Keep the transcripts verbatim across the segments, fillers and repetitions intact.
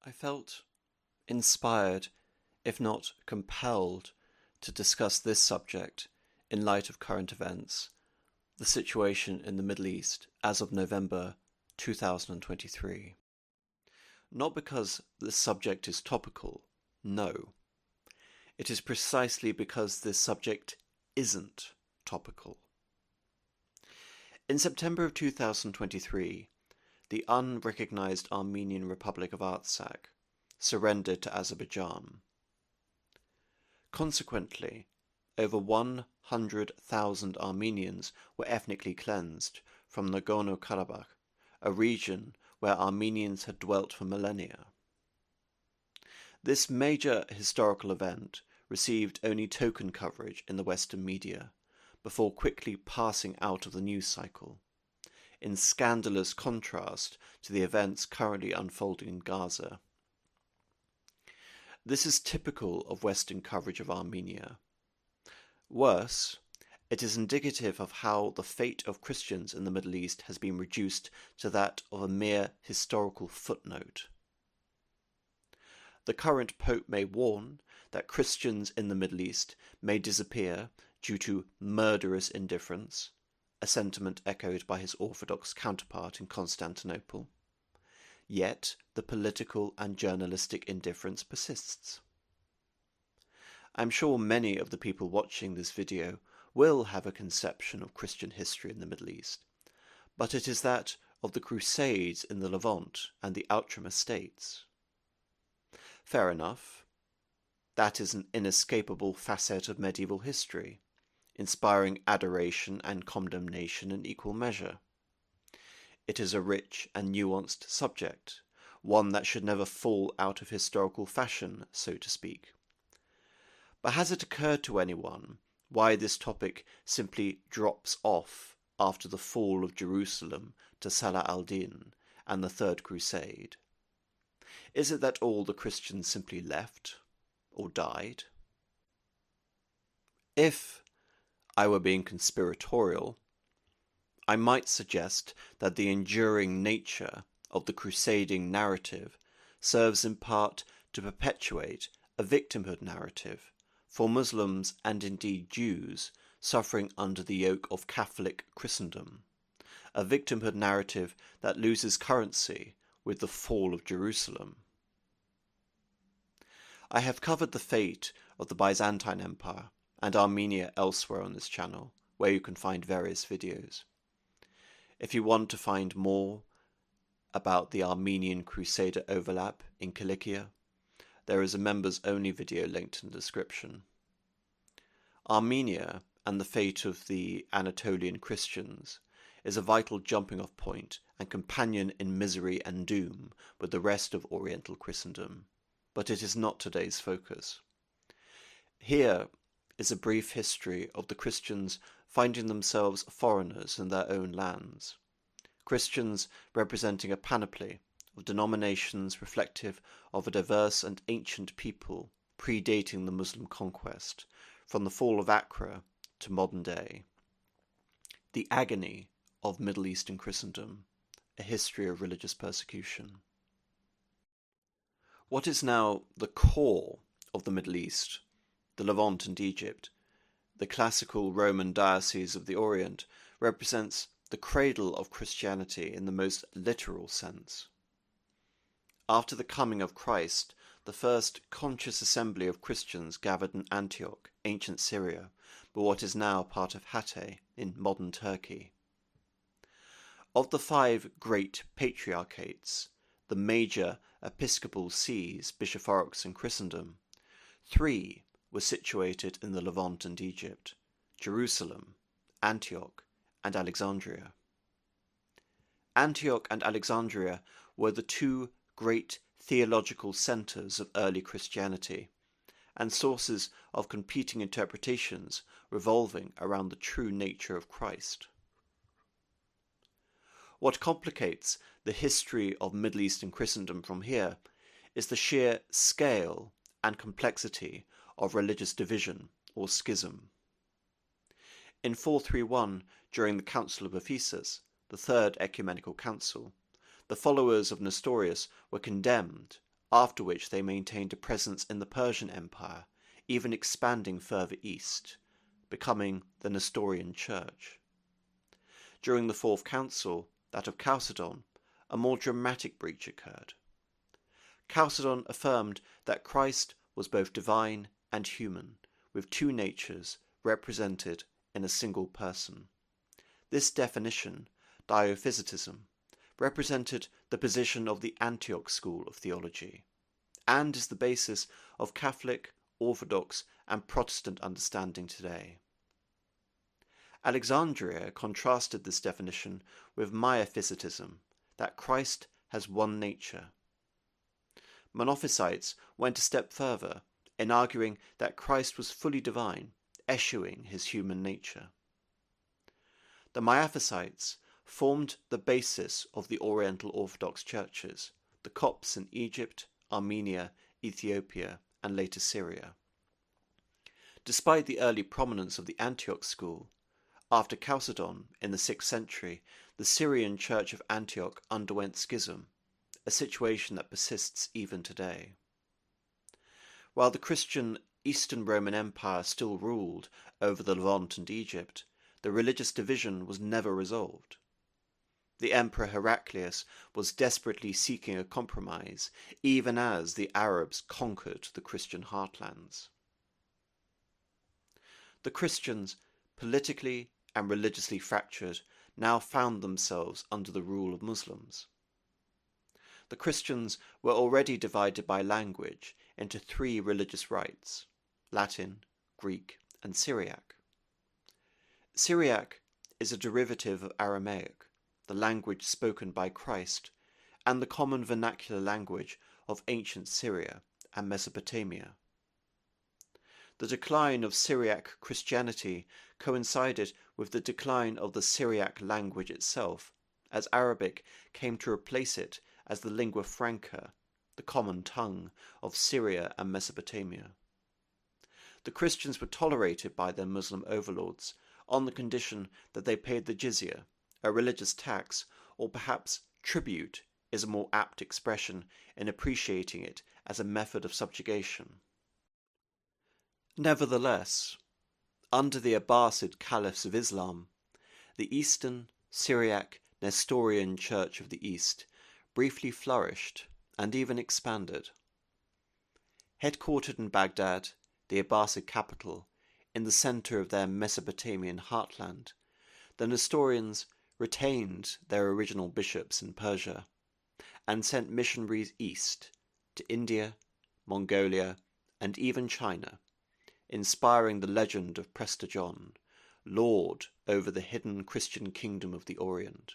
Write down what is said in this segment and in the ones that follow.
I felt inspired, if not compelled, to discuss this subject in light of current events, the situation in the Middle East as of November two thousand twenty-three. Not because this subject is topical, no. It is precisely because this subject isn't topical. In September of two thousand twenty-three, the unrecognized Armenian Republic of Artsakh surrendered to Azerbaijan. Consequently, over one hundred thousand Armenians were ethnically cleansed from Nagorno-Karabakh, a region where Armenians had dwelt for millennia. This major historical event received only token coverage in the Western media, before quickly passing out of the news cycle, in scandalous contrast to the events currently unfolding in Gaza. This is typical of Western coverage of Armenia. Worse, it is indicative of how the fate of Christians in the Middle East has been reduced to that of a mere historical footnote. The current Pope may warn that Christians in the Middle East may disappear due to murderous indifference, a sentiment echoed by his Orthodox counterpart in Constantinople. Yet the political and journalistic indifference persists. I'm sure many of the people watching this video will have a conception of Christian history in the Middle East, but it is that of the Crusades in the Levant and the Outram Estates. Fair enough. That is an inescapable facet of medieval history, inspiring adoration and condemnation in equal measure. It is a rich and nuanced subject, one that should never fall out of historical fashion, so to speak. But has it occurred to anyone why this topic simply drops off after the fall of Jerusalem to Salah al-Din and the Third Crusade? Is it that all the Christians simply left or died? If I were being conspiratorial, I might suggest that the enduring nature of the crusading narrative serves in part to perpetuate a victimhood narrative for Muslims and indeed Jews suffering under the yoke of Catholic Christendom, a victimhood narrative that loses currency with the fall of Jerusalem. I have covered the fate of the Byzantine Empire and Armenia elsewhere on this channel, where you can find various videos. If you want to find more about the Armenian Crusader overlap in Cilicia, there is a members-only video linked in the description. Armenia and the fate of the Anatolian Christians is a vital jumping-off point and companion in misery and doom with the rest of Oriental Christendom, but it is not today's focus. Here is a brief history of the Christians finding themselves foreigners in their own lands. Christians representing a panoply of denominations reflective of a diverse and ancient people predating the Muslim conquest, from the fall of Acre to modern day. The agony of Middle Eastern Christendom, a history of religious persecution. What is now the core of the Middle East, the Levant and Egypt, the classical Roman diocese of the Orient, represents the cradle of Christianity in the most literal sense. After the coming of Christ, the first conscious assembly of Christians gathered in Antioch, ancient Syria, but what is now part of Hatay in modern Turkey. Of the five great patriarchates, the major episcopal sees, bishoprics in Christendom, three were situated in the Levant and Egypt: Jerusalem, Antioch, and Alexandria. Antioch and Alexandria were the two great theological centres of early Christianity, and sources of competing interpretations revolving around the true nature of Christ. What complicates the history of Middle Eastern Christendom from here is the sheer scale and complexity of religious division or schism. In four thirty-one, during the Council of Ephesus, the Third Ecumenical Council, the followers of Nestorius were condemned after which they maintained a presence in the Persian Empire, even expanding further east, becoming the Nestorian Church. During the Fourth Council, that of Chalcedon, a more dramatic breach occurred. Chalcedon affirmed that Christ was both divine and human, with two natures represented in a single person. This definition, Diophysitism, represented the position of the Antioch school of theology, and is the basis of Catholic, Orthodox, and Protestant understanding today. Alexandria contrasted this definition with Miaphysitism, that Christ has one nature. Monophysites went a step further in arguing that Christ was fully divine, eschewing his human nature. The Miaphysites formed the basis of the Oriental Orthodox churches, the Copts in Egypt, Armenia, Ethiopia, and later Syria. Despite the early prominence of the Antioch school, after Chalcedon in the sixth century, the Syrian Church of Antioch underwent schism, a situation that persists even today. While the Christian Eastern Roman Empire still ruled over the Levant and Egypt, the religious division was never resolved. The Emperor Heraclius was desperately seeking a compromise, even as the Arabs conquered the Christian heartlands. The Christians, politically and religiously fractured, now found themselves under the rule of Muslims. The Christians were already divided by language into three religious rites: Latin, Greek, and Syriac. Syriac is a derivative of Aramaic, the language spoken by Christ, and the common vernacular language of ancient Syria and Mesopotamia. The decline of Syriac Christianity coincided with the decline of the Syriac language itself, as Arabic came to replace it as the lingua franca, the common tongue of Syria and Mesopotamia. The Christians were tolerated by their Muslim overlords on the condition that they paid the jizya, a religious tax, or perhaps tribute is a more apt expression in appreciating it as a method of subjugation. Nevertheless, under the Abbasid caliphs of Islam, the Eastern Syriac Nestorian Church of the East briefly flourished and even expanded. Headquartered in Baghdad, the Abbasid capital, in the centre of their Mesopotamian heartland, the Nestorians retained their original bishops in Persia and sent missionaries east to India, Mongolia, and even China, inspiring the legend of Prester John, lord over the hidden Christian kingdom of the Orient.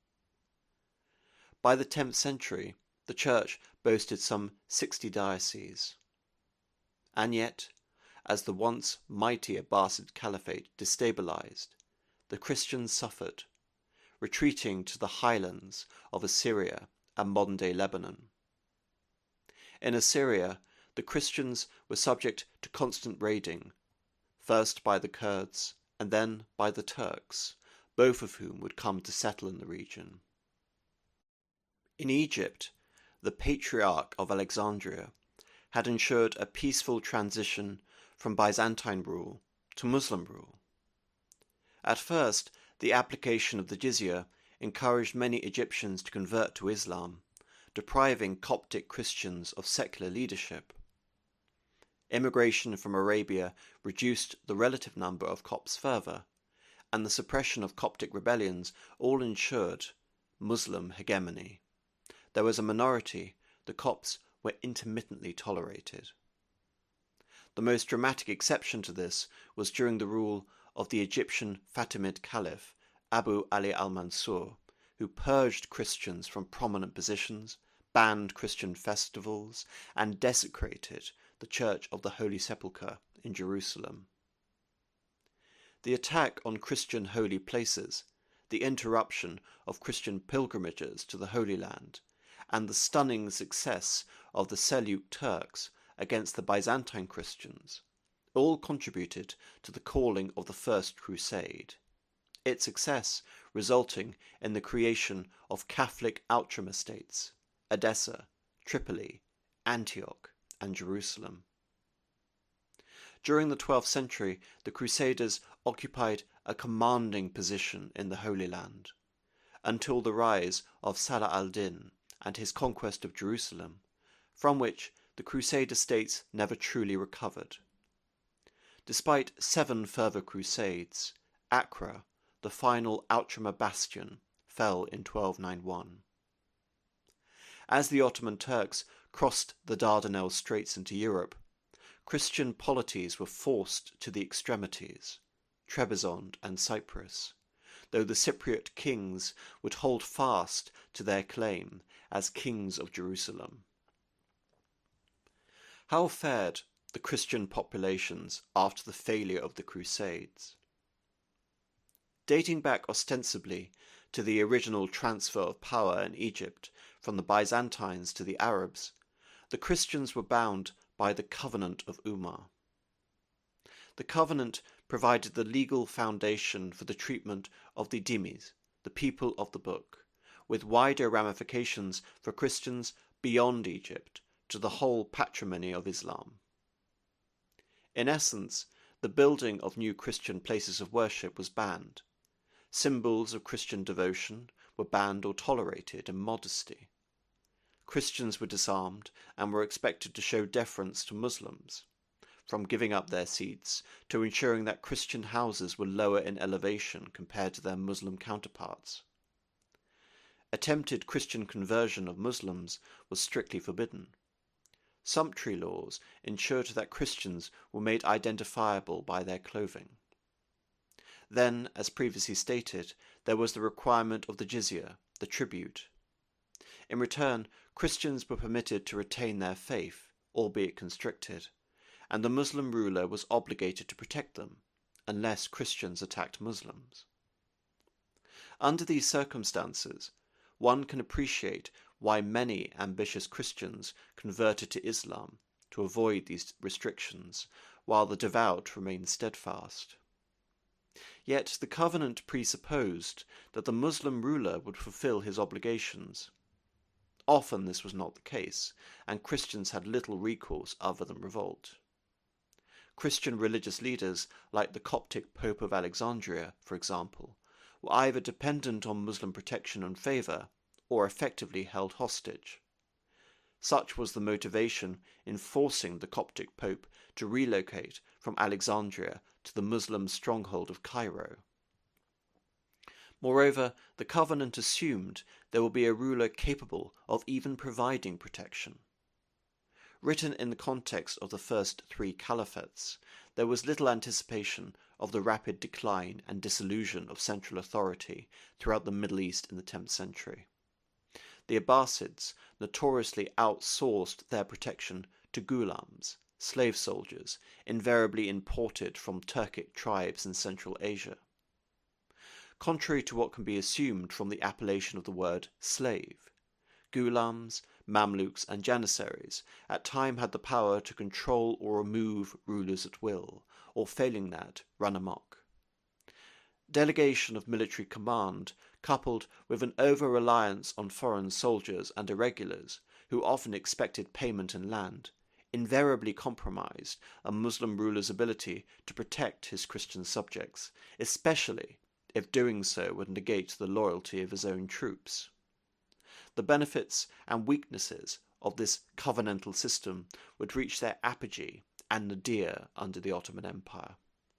By the tenth century, the church boasted some sixty dioceses. And yet, as the once mighty Abbasid Caliphate destabilized, the Christians suffered, retreating to the highlands of Assyria and modern-day Lebanon. In Assyria, the Christians were subject to constant raiding, first by the Kurds and then by the Turks, both of whom would come to settle in the region. In Egypt, the Patriarch of Alexandria had ensured a peaceful transition from Byzantine rule to Muslim rule. At first, the application of the jizya encouraged many Egyptians to convert to Islam, depriving Coptic Christians of secular leadership. Immigration from Arabia reduced the relative number of Copts further, and the suppression of Coptic rebellions all ensured Muslim hegemony. There was a minority, the Copts were intermittently tolerated. The most dramatic exception to this was during the rule of the Egyptian Fatimid Caliph Abu Ali al-Mansur, who purged Christians from prominent positions, banned Christian festivals, and desecrated the Church of the Holy Sepulchre in Jerusalem. The attack on Christian holy places, the interruption of Christian pilgrimages to the Holy Land, and the stunning success of the Seljuk Turks against the Byzantine Christians all contributed to the calling of the First Crusade, its success resulting in the creation of Catholic Outram estates, Edessa, Tripoli, Antioch, and Jerusalem. During the twelfth century, the Crusaders occupied a commanding position in the Holy Land, until the rise of Salah al-Din and his conquest of Jerusalem, from which the Crusader states never truly recovered. Despite seven further crusades, Acre, the final Outremer bastion, fell in twelve ninety-one. As the Ottoman Turks crossed the Dardanelles Straits into Europe, Christian polities were forced to the extremities, Trebizond and Cyprus, though the Cypriot kings would hold fast to their claim as kings of Jerusalem. How fared the Christian populations after the failure of the Crusades? Dating back ostensibly to the original transfer of power in Egypt from the Byzantines to the Arabs, the Christians were bound by the Covenant of Umar. The covenant provided the legal foundation for the treatment of the dhimmis, the people of the book, with wider ramifications for Christians beyond Egypt to the whole patrimony of Islam. In essence, the building of new Christian places of worship was banned. Symbols of Christian devotion were banned or tolerated in modesty. Christians were disarmed and were expected to show deference to Muslims, from giving up their seats to ensuring that Christian houses were lower in elevation compared to their Muslim counterparts. Attempted Christian conversion of Muslims was strictly forbidden. Sumptuary laws ensured that Christians were made identifiable by their clothing. Then, as previously stated, there was the requirement of the jizya, the tribute. In return, Christians were permitted to retain their faith, albeit constricted, and the Muslim ruler was obligated to protect them, unless Christians attacked Muslims. Under these circumstances, one can appreciate why many ambitious Christians converted to Islam to avoid these restrictions, while the devout remained steadfast. Yet the covenant presupposed that the Muslim ruler would fulfill his obligations. Often this was not the case, and Christians had little recourse other than revolt. Christian religious leaders, like the Coptic Pope of Alexandria, for example, were either dependent on Muslim protection and favour, or effectively held hostage. Such was the motivation in forcing the Coptic Pope to relocate from Alexandria to the Muslim stronghold of Cairo. Moreover, the covenant assumed there will be a ruler capable of even providing protection. Written in the context of the first three caliphates, there was little anticipation of the rapid decline and dissolution of central authority throughout the Middle East in the tenth century. The Abbasids notoriously outsourced their protection to ghulams, slave soldiers, invariably imported from Turkic tribes in Central Asia. Contrary to what can be assumed from the appellation of the word slave, ghulams, Mamluks and Janissaries at times had the power to control or remove rulers at will, or failing that, run amok. Delegation of military command, coupled with an over-reliance on foreign soldiers and irregulars, who often expected payment in land, invariably compromised a Muslim ruler's ability to protect his Christian subjects, especially if doing so would negate the loyalty of his own troops. The benefits and weaknesses of this covenantal system would reach their apogee and nadir under the Ottoman Empire.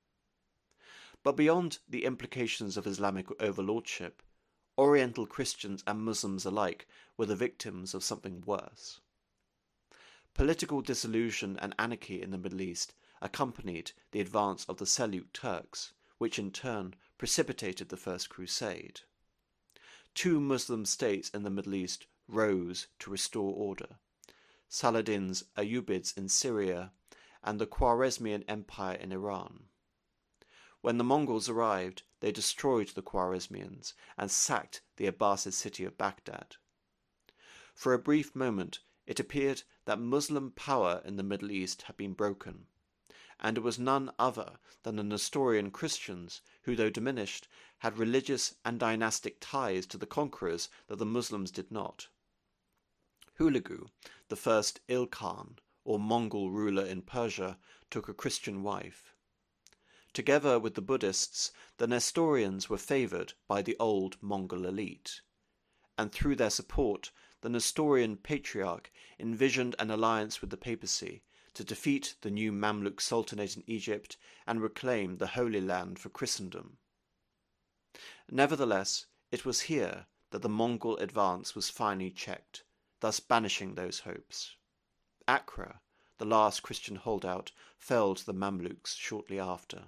But beyond the implications of Islamic overlordship, Oriental Christians and Muslims alike were the victims of something worse. Political dissolution and anarchy in the Middle East accompanied the advance of the Seljuk Turks, which in turn precipitated the First Crusade. Two Muslim states in the Middle East rose to restore order: Saladin's Ayyubids in Syria and the Khwarezmian Empire in Iran. When the Mongols arrived, they destroyed the Khwarezmians and sacked the Abbasid city of Baghdad. For a brief moment, it appeared that Muslim power in the Middle East had been broken, and it was none other than the Nestorian Christians who, though diminished, had religious and dynastic ties to the conquerors that the Muslims did not, Hulagu, the first Ilkhan, or Mongol ruler in Persia, took a Christian wife. Together with the Buddhists, the Nestorians were favoured by the old Mongol elite, and through their support, the Nestorian patriarch envisioned an alliance with the papacy to defeat the new Mamluk Sultanate in Egypt and reclaim the Holy Land for Christendom. Nevertheless, it was here that the Mongol advance was finally checked, thus banishing those hopes. Accra, the last Christian holdout, fell to the Mamluks shortly after.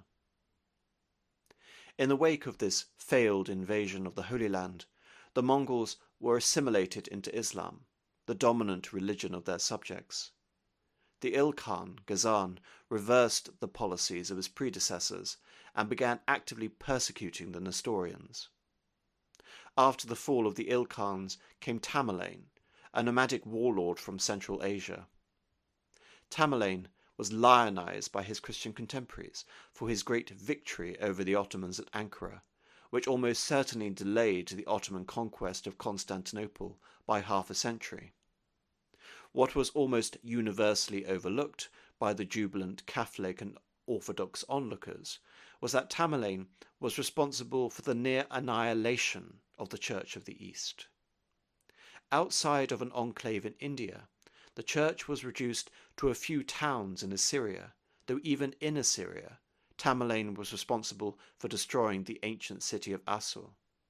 In the wake of this failed invasion of the Holy Land, the Mongols were assimilated into Islam, the dominant religion of their subjects. The Ilkhan, Ghazan, reversed the policies of his predecessors and began actively persecuting the Nestorians. After the fall of the Ilkhans came Tamerlane, a nomadic warlord from Central Asia. Tamerlane was lionized by his Christian contemporaries for his great victory over the Ottomans at Ankara, which almost certainly delayed the Ottoman conquest of Constantinople by half a century. What was almost universally overlooked by the jubilant Catholic and Orthodox onlookers was that Tamerlane was responsible for the near annihilation of the Church of the East. Outside of an enclave in India, the Church was reduced to a few towns in Assyria, though even in Assyria, Tamerlane was responsible for destroying the ancient city of Assur.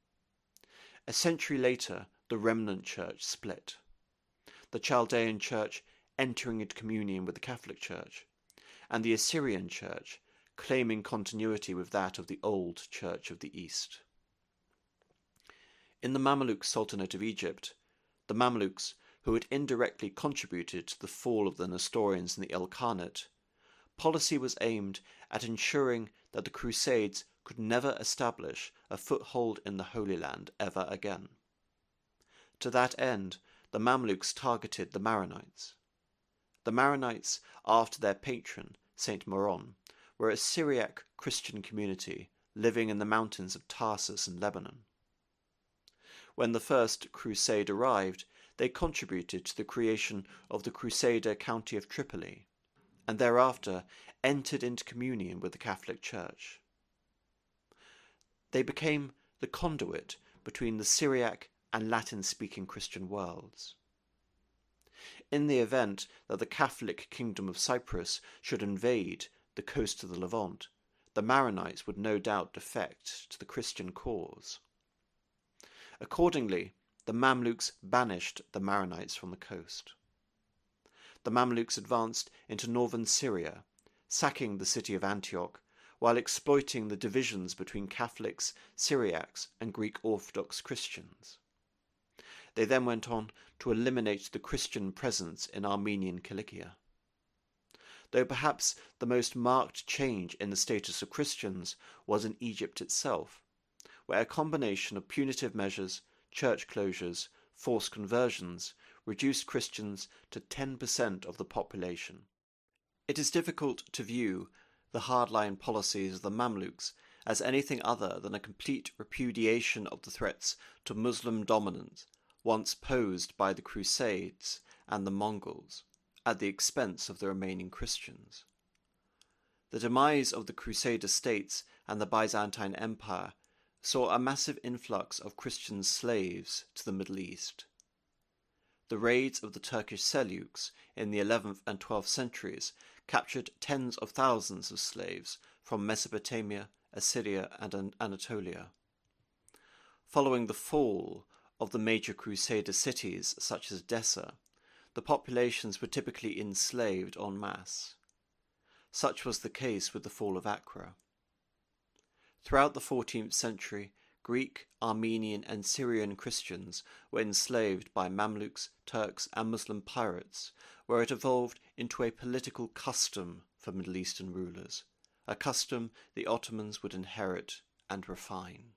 A century later, the remnant church split, the Chaldean Church entering into communion with the Catholic Church, and the Assyrian Church claiming continuity with that of the old Church of the East. In the Mamluk Sultanate of Egypt, the Mamluks, who had indirectly contributed to the fall of the Nestorians in the Ilkhanate, policy was aimed at ensuring that the Crusades could never establish a foothold in the Holy Land ever again. To that end, the Mamluks targeted the Maronites. The Maronites, after their patron, Saint Maron, were a Syriac Christian community living in the mountains of Tarsus in Lebanon. When the First Crusade arrived, they contributed to the creation of the Crusader county of Tripoli, and thereafter entered into communion with the Catholic Church. They became the conduit between the Syriac and Latin-speaking Christian worlds. In the event that the Catholic Kingdom of Cyprus should invade the coast of the Levant, the Maronites would no doubt defect to the Christian cause. Accordingly, the Mamluks banished the Maronites from the coast. The Mamluks advanced into northern Syria, sacking the city of Antioch, while exploiting the divisions between Catholics, Syriacs, and Greek Orthodox Christians. They then went on to eliminate the Christian presence in Armenian Cilicia. Though perhaps the most marked change in the status of Christians was in Egypt itself, where a combination of punitive measures, church closures, forced conversions, reduced Christians to ten percent of the population. It is difficult to view the hardline policies of the Mamluks as anything other than a complete repudiation of the threats to Muslim dominance once posed by the Crusades and the Mongols, at the expense of the remaining Christians. The demise of the Crusader states and the Byzantine Empire saw a massive influx of Christian slaves to the Middle East. The raids of the Turkish Seljuks in the eleventh and twelfth centuries captured tens of thousands of slaves from Mesopotamia, Assyria, and Anatolia. Following the fall of the major Crusader cities such as Edessa, the populations were typically enslaved en masse. Such was the case with the fall of Accra. Throughout the fourteenth century, Greek, Armenian, and Syrian Christians were enslaved by Mamluks, Turks, and Muslim pirates, where it evolved into a political custom for Middle Eastern rulers, a custom the Ottomans would inherit and refine.